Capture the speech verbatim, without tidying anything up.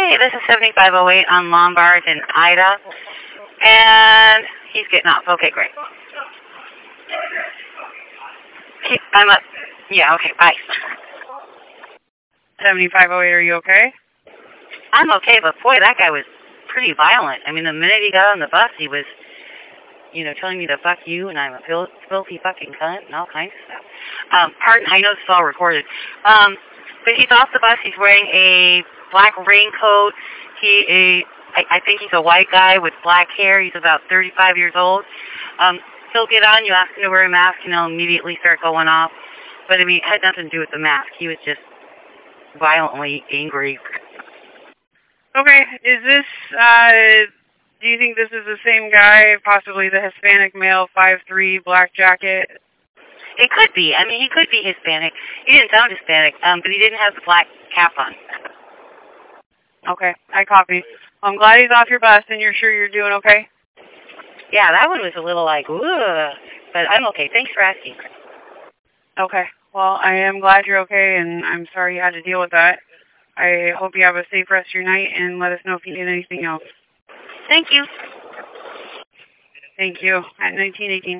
Hey, this is seventy-five oh eight on Lombard in Ida, and he's getting off. Okay, great. Keep, I'm up. Yeah, okay, bye. seventy-five oh eight, are you okay? I'm okay, but boy, that guy was pretty violent. I mean, the minute he got on the bus, he was, you know, telling me to fuck you, and I'm a fil filthy fucking cunt, and all kinds of stuff. Um, pardon, I know this is all recorded. Um, but he's off the bus. He's wearing a black raincoat. He, a, I, I think he's a white guy with black hair. He's about thirty-five years old. Um, he'll get on. You ask him to wear a mask, and he'll immediately start going off. But I mean, it had nothing to do with the mask. He was just violently angry. Okay, is this, uh, do you think this is the same guy, possibly the Hispanic male, five three, black jacket? It could be. I mean, he could be Hispanic. He didn't sound Hispanic, um, but he didn't have the black cap on. Okay, I copy. I'm glad he's off your bus, and you're sure you're doing okay? Yeah, that one was a little like, ugh, but I'm okay. Thanks for asking. Okay, well, I am glad you're okay, and I'm sorry you had to deal with that. I hope you have a safe rest of your night, and let us know if you need anything else. Thank you. Thank you. At nineteen eighteen.